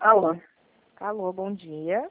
Alô? Alô, bom dia.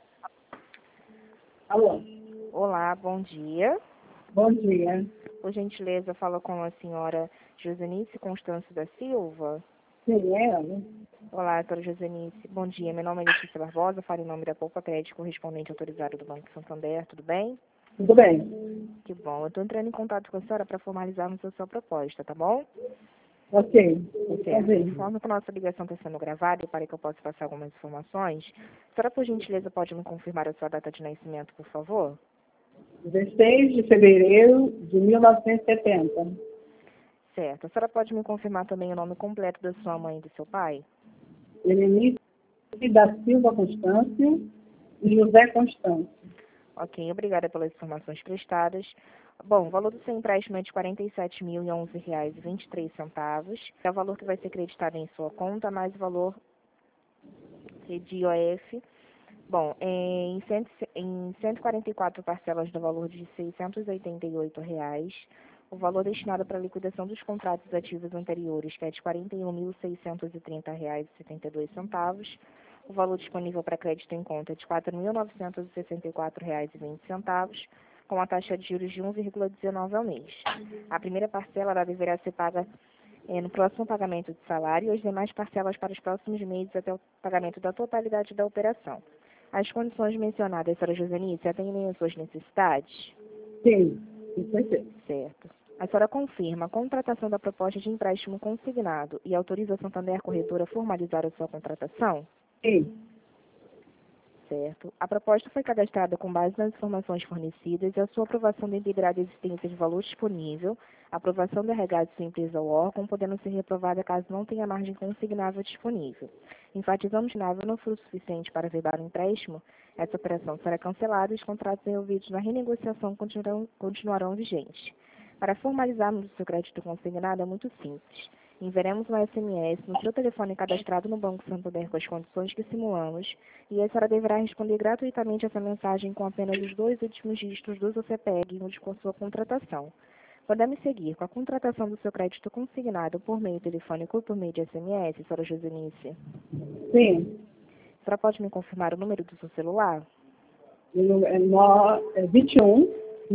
Alô? Olá, bom dia. Bom dia. Por gentileza, fala com a senhora Josenice Constâncio da Silva. Sim, é ela? Olá, doutora Josenice. Bom dia, meu nome é Letícia Barbosa, falo em nome da Poupa Crédito, correspondente autorizado do Banco Santander, tudo bem? Tudo bem. Que bom. Eu estou entrando em contato com a senhora para formalizarmos a sua proposta, tá bom? Ok. Pode Certo. fazer. Informo que a nossa ligação está sendo gravada e para que eu possa passar algumas informações. A senhora, por gentileza, pode me confirmar a sua data de nascimento, por favor? 16 de fevereiro de 1970. Certo. A senhora pode me confirmar também o nome completo da sua mãe e do seu pai? Helenice da Silva Constâncio e José Constâncio. Ok, obrigada pelas informações prestadas. Bom, o valor do seu empréstimo é de R$ 47.011,23. É o valor que vai ser creditado em sua conta, mais o valor de IOF. Bom, em 144 parcelas do valor de R$ 688, o valor destinado para a liquidação dos contratos ativos anteriores, que é de R$ 41.630,72, o valor disponível para crédito em conta é de R$ 4.964,20, com a taxa de juros de 1,19 ao mês. A primeira parcela ela deverá ser paga no próximo pagamento de salário e as demais parcelas para os próximos meses até o pagamento da totalidade da operação. As condições mencionadas, senhora Josenice, atendem às suas necessidades? Sim, isso vai ser. Certo. A senhora confirma a contratação da proposta de empréstimo consignado e autoriza a Santander Corretora a formalizar a sua contratação? Sim. Certo. A proposta foi cadastrada com base nas informações fornecidas e a sua aprovação dependerá da existência de valor disponível, a aprovação do regado de sua empresa ou órgão, podendo ser reprovada caso não tenha margem consignável disponível. Enfatizamos que se não for o suficiente para verbar o empréstimo, essa operação será cancelada e os contratos envolvidos na renegociação continuarão vigentes. Para formalizarmos o seu crédito consignado é muito simples. Enviaremos um SMS no seu telefone cadastrado no Banco Santander com as condições que simulamos e a senhora deverá responder gratuitamente essa mensagem com apenas os 2 últimos dígitos do seu CPF juntos com sua contratação. Podemos seguir com a contratação do seu crédito consignado por meio telefônico ou por meio de SMS, senhora Josenice? Sim. A senhora pode me confirmar o número do seu celular? 21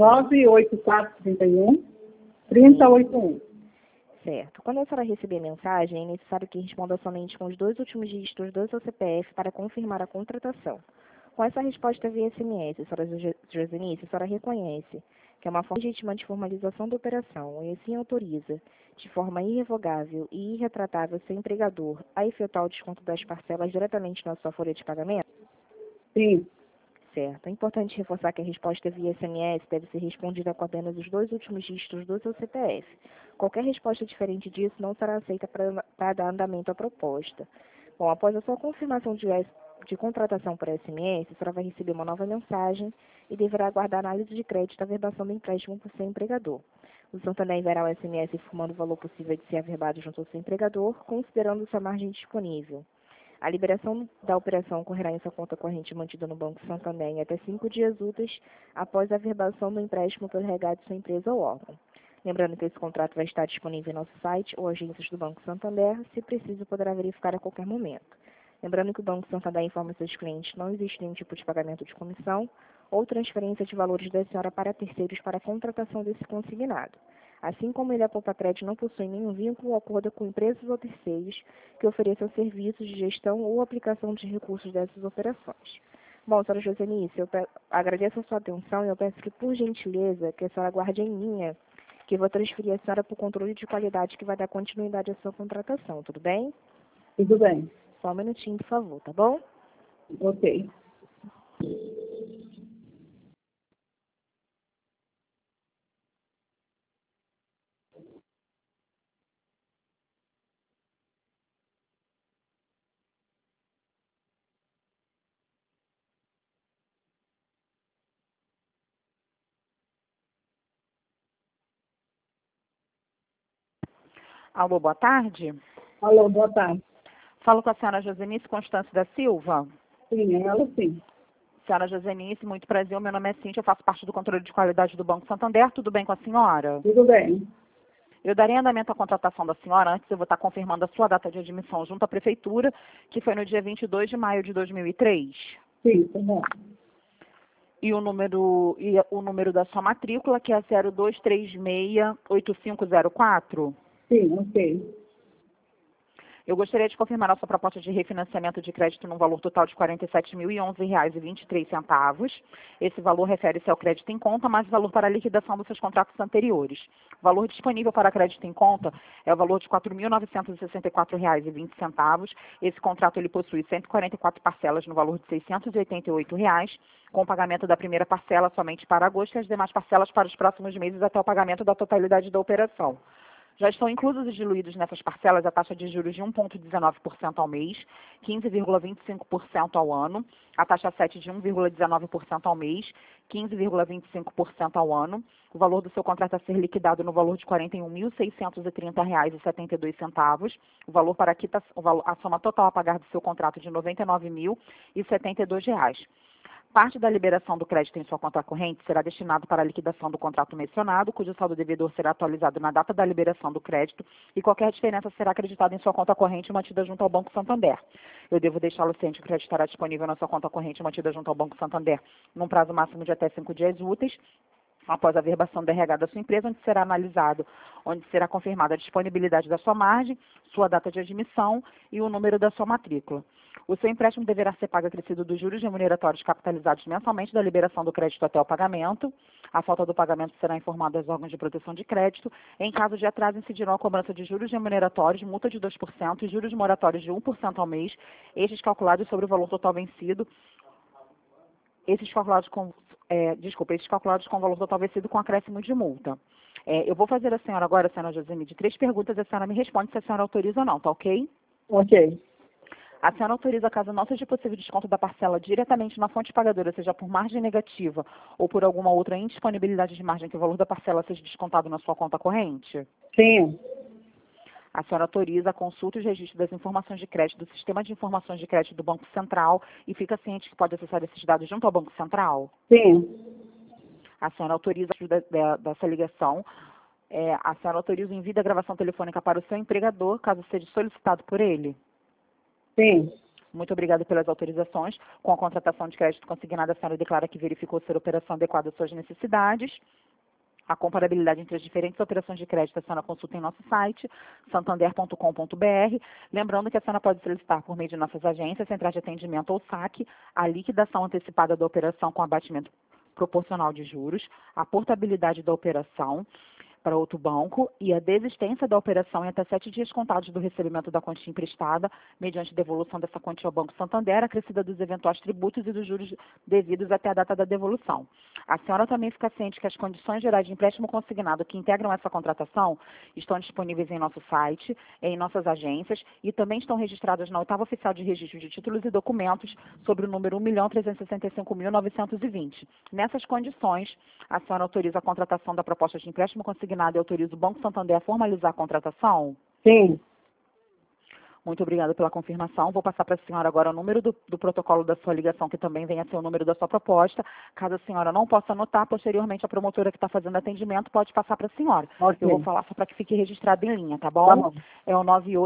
98431 3081. Certo. Quando a senhora receber a mensagem, é necessário que responda somente com os 2 últimos dígitos do seu CPF para confirmar a contratação. Com essa resposta via SMS, a senhora Josenice, a senhora reconhece que é uma forma legítima de formalização da operação e assim autoriza, de forma irrevogável e irretratável, seu empregador a efetuar o desconto das parcelas diretamente na sua folha de pagamento? Sim. Certo. É importante reforçar que a resposta via SMS deve ser respondida com apenas os 2 últimos dígitos do seu CPF. Qualquer resposta diferente disso não será aceita para dar andamento à proposta. Bom, após a sua confirmação de contratação por SMS, a senhora vai receber uma nova mensagem e deverá aguardar a análise de crédito da verbação do empréstimo por seu empregador. O Santander enviará o SMS informando o valor possível de ser averbado junto ao seu empregador, considerando sua margem disponível. A liberação da operação ocorrerá em sua conta corrente mantida no Banco Santander em até 5 dias úteis após a verbação do empréstimo pelo regado de sua empresa ou órgão. Lembrando que esse contrato vai estar disponível em nosso site ou agências do Banco Santander, se preciso poderá verificar a qualquer momento. Lembrando que o Banco Santander informa seus clientes que não existe nenhum tipo de pagamento de comissão ou transferência de valores da senhora para terceiros para a contratação desse consignado. Assim como ele, a Poupa Crédito não possui nenhum vínculo ou acordo com empresas ou terceiros que ofereçam serviços de gestão ou aplicação de recursos dessas operações. Bom, senhora Josenice, eu agradeço a sua atenção e eu peço que, por gentileza, que a senhora guarde em linha, que eu vou transferir a senhora para o controle de qualidade que vai dar continuidade à sua contratação, tudo bem? Tudo bem. Só um minutinho, por favor, tá bom? Ok. Alô, boa tarde. Alô, boa tarde. Falo com a senhora Josenice Constâncio da Silva. Sim, ela sim. Senhora Josenice, muito prazer. Meu nome é Cíntia, eu faço parte do controle de qualidade do Banco Santander. Tudo bem com a senhora? Tudo bem. Eu darei andamento à contratação da senhora. Antes, eu vou estar confirmando a sua data de admissão junto à Prefeitura, que foi no dia 22 de maio de 2003. Sim, tá bom. E o número da sua matrícula, que é 02368504. Sim, ok. Eu gostaria de confirmar a sua proposta de refinanciamento de crédito num valor total de R$ 47.011,23. Esse valor refere-se ao crédito em conta, mais o valor para a liquidação dos seus contratos anteriores. O valor disponível para crédito em conta é o valor de R$ 4.964,20. Esse contrato ele possui 144 parcelas no valor de R$ 688, com o pagamento da primeira parcela somente para agosto e as demais parcelas para os próximos meses até o pagamento da totalidade da operação. Já estão inclusos e diluídos nessas parcelas a taxa de juros de 1,19% ao mês, 15,25% ao ano, a taxa 7 de 1,19% ao mês, 15,25% ao ano, o valor do seu contrato a ser liquidado no valor de R$ 41.630,72, o valor para a soma total a pagar do seu contrato de R$ 99.072. Parte da liberação do crédito em sua conta corrente será destinado para a liquidação do contrato mencionado, cujo saldo devedor será atualizado na data da liberação do crédito e qualquer diferença será acreditada em sua conta corrente mantida junto ao Banco Santander. Eu devo deixá-lo ciente que o crédito estará disponível na sua conta corrente mantida junto ao Banco Santander num prazo máximo de até 5 dias úteis, após a verbação do RH da sua empresa, onde será analisado, onde será confirmada a disponibilidade da sua margem, sua data de admissão e o número da sua matrícula. O seu empréstimo deverá ser pago acrescido dos juros remuneratórios capitalizados mensalmente da liberação do crédito até o pagamento. A falta do pagamento será informada aos órgãos de proteção de crédito. Em caso de atraso, incidirão a cobrança de juros remuneratórios, multa de 2% e juros moratórios de 1% ao mês, estes calculados sobre o valor total vencido. Esses calculados com o valor total vencido com acréscimo de multa. Eu vou fazer a senhora agora, a senhora Josemide, 3 perguntas e a senhora me responde se a senhora autoriza ou não, tá ok? Ok. A senhora autoriza, caso não seja possível desconto da parcela diretamente na fonte pagadora, seja por margem negativa ou por alguma outra indisponibilidade de margem, que o valor da parcela seja descontado na sua conta corrente? Sim. A senhora autoriza a consulta e o registro das informações de crédito do Sistema de Informações de Crédito do Banco Central e fica ciente que pode acessar esses dados junto ao Banco Central? Sim. A senhora autoriza a ajuda dessa ligação. A senhora autoriza o envio da gravação telefônica para o seu empregador, caso seja solicitado por ele? Sim. Muito obrigada pelas autorizações. Com a contratação de crédito consignada, a senhora declara que verificou ser a operação adequada às suas necessidades. A comparabilidade entre as diferentes operações de crédito a senhora consulta em nosso site, santander.com.br. Lembrando que a senhora pode solicitar por meio de nossas agências, centrais de atendimento ou saque, a liquidação antecipada da operação com abatimento proporcional de juros, a portabilidade da operação para outro banco e a desistência da operação em até 7 dias contados do recebimento da quantia emprestada, mediante devolução dessa quantia ao Banco Santander, acrescida dos eventuais tributos e dos juros devidos até a data da devolução. A senhora também fica ciente que as condições gerais de empréstimo consignado que integram essa contratação estão disponíveis em nosso site, em nossas agências e também estão registradas na 8ª Oficial de Registro de Títulos e Documentos sobre o número 1.365.920. Nessas condições, a senhora autoriza a contratação da proposta de empréstimo consignado e autoriza o Banco Santander a formalizar a contratação? Sim. Muito obrigada pela confirmação. Vou passar para a senhora agora o número do protocolo da sua ligação, que também vem a ser o número da sua proposta. Caso a senhora não possa anotar, posteriormente a promotora que está fazendo atendimento pode passar para a senhora. Ok. Eu vou falar só para que fique registrado em linha, tá bom? Tá bom. É o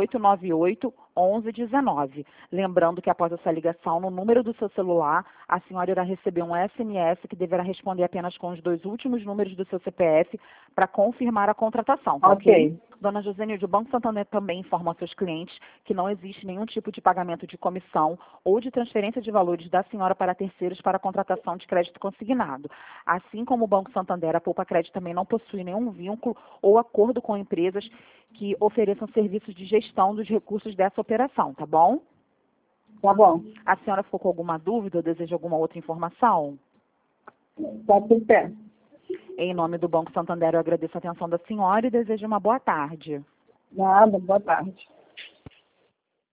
9898-1119. Lembrando que após essa ligação, no número do seu celular, a senhora irá receber um SMS que deverá responder apenas com os 2 últimos números do seu CPF para confirmar a contratação, tá ok? Dona Josenilde, o Banco Santander também informa aos seus clientes que não existe nenhum tipo de pagamento de comissão ou de transferência de valores da senhora para terceiros para a contratação de crédito consignado. Assim como o Banco Santander, a Poupa Crédito também não possui nenhum vínculo ou acordo com empresas que ofereçam serviços de gestão dos recursos dessa operação, tá bom? Tá bom. A senhora ficou com alguma dúvida ou deseja alguma outra informação? Tá tudo certo. Em nome do Banco Santander, eu agradeço a atenção da senhora e desejo uma boa tarde. Nada, boa tarde.